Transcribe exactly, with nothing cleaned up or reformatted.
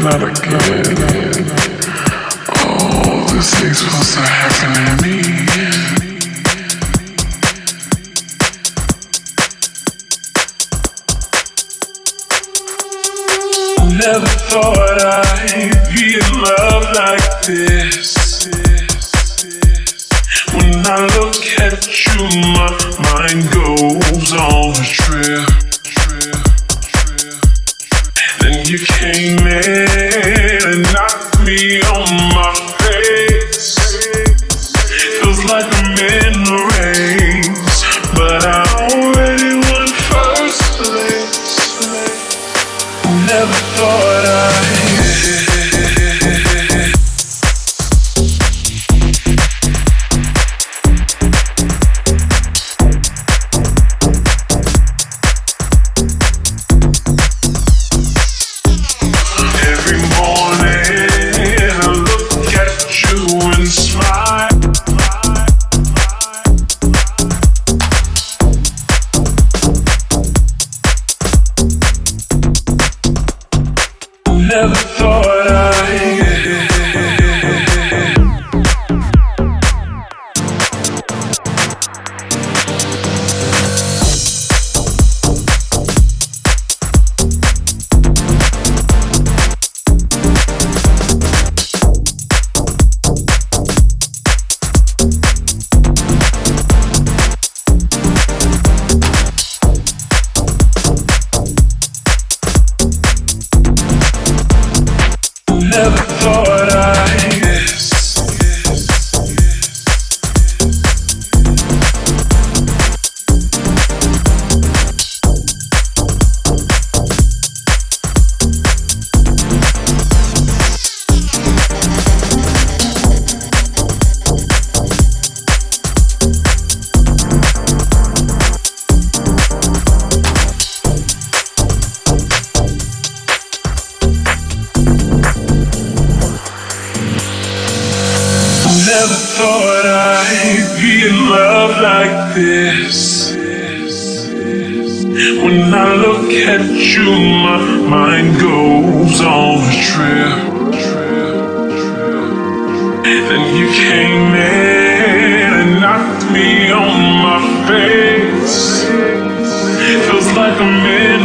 not again. Oh, this thing's supposed to happen to me. Never thought I'd be in love like this. When I look at you, my mind goes on a trip. Then you came in and knocked me on my face. Feels like I'm in a race, but I already won first place. Never thought I'd never thought I'd Never thought I'd yes, Never thought I'd be in love like this. When I look at you, my mind goes on a trip. Then you came in and knocked me on my face. Feels like I'm in